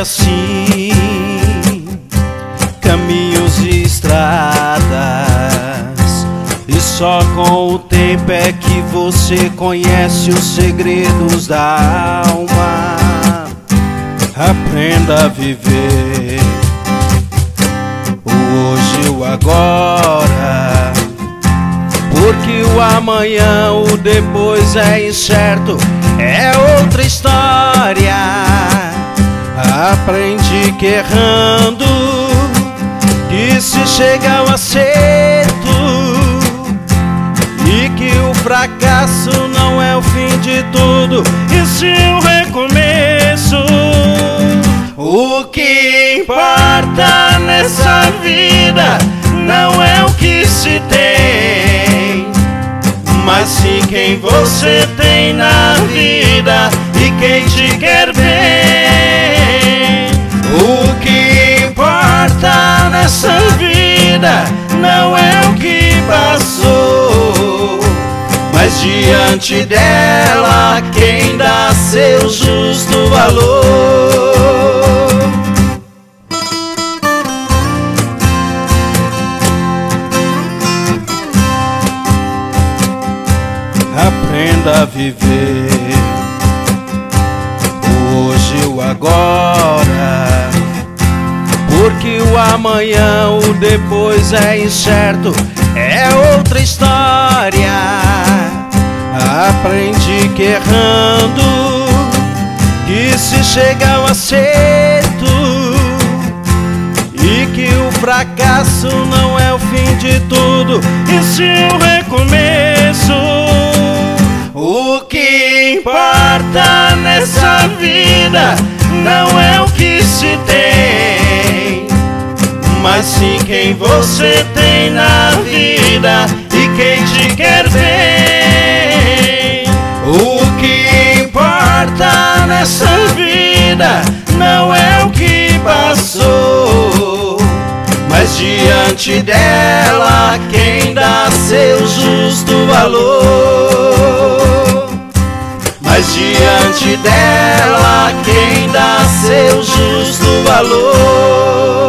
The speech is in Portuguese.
assim, caminhos e estradas, e só com o tempo é que você conhece os segredos da alma. Aprenda a viver o hoje e o agora, porque o amanhã, o depois é incerto, é outra história. Aprende que errando, que se chega ao acerto, e que o fracasso não é o fim de tudo, e sim o recomeço. O que importa nessa vida não é o que se tem, mas sim quem você tem na vida e quem te quer bem. O que importa nessa vida não é o que passou, mas diante dela quem dá seu justo valor. Aprenda a viver o hoje e o agora, porque o amanhã, o depois é incerto, é outra história. Aprende que errando, que se chega ao acerto, e que o fracasso não é o fim de tudo, e sim o recomeço. O que importa nessa vida não é o que se tem, mas sim quem você tem na vida e quem te quer bem. O que importa nessa vida não é o que passou, mas diante dela quem dá seu justo valor. Mas diante dela quem dá seu justo valor.